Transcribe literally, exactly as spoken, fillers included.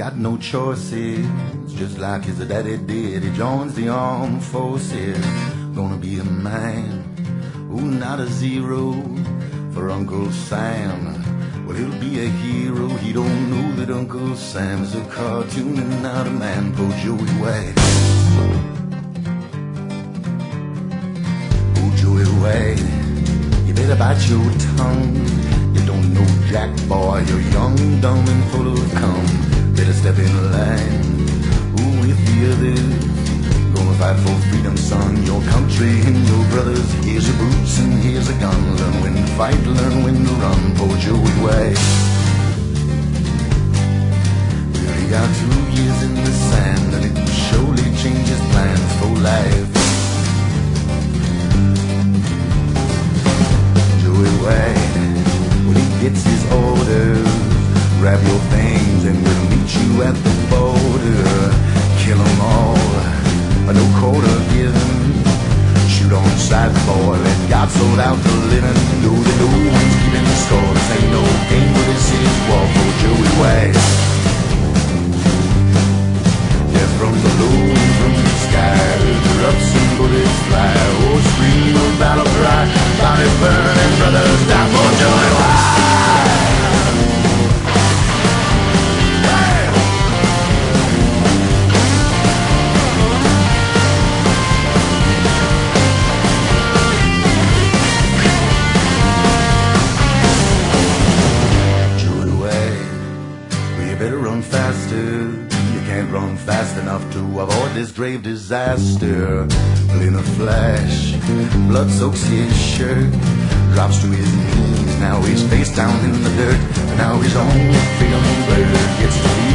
got no choices, just like his daddy did. He joins the armed forces, gonna be a man, ooh, not a zero for Uncle Sam. Well, he'll be a hero, he don't know that Uncle Sam is a cartoon and not a man. Poor Joey Wade, oh Joey Wade, you better bite your tongue. You don't know jack, boy, you're young, dumb, and full of cum. Better step in line, ooh, with the others. Gonna fight for freedom, son, your country and your brothers. Here's your boots and here's a gun. Learn when to fight, learn when to run. Poor Joey Wade, well, he got two years in the sand, and it will surely change his plans for life. Joey Wade, when he gets his orders, grab your things and we'll meet you at the border. Kill 'em all, no quarter given. Shoot on sight, boy, let God sort out the living. Know that no one's keeping the score. This ain't no game, but this is war for Joey Wade. Death from below and from the sky, erupts and bullets fly. Oh, scream of battle cry, body burning, brothers die for Joey Wade. Faster, you can't run fast enough to avoid this grave disaster. Well, in a flash, blood soaks his shirt, drops to his knees. Now he's face down in the dirt. Now he's on the freedom bird, gets to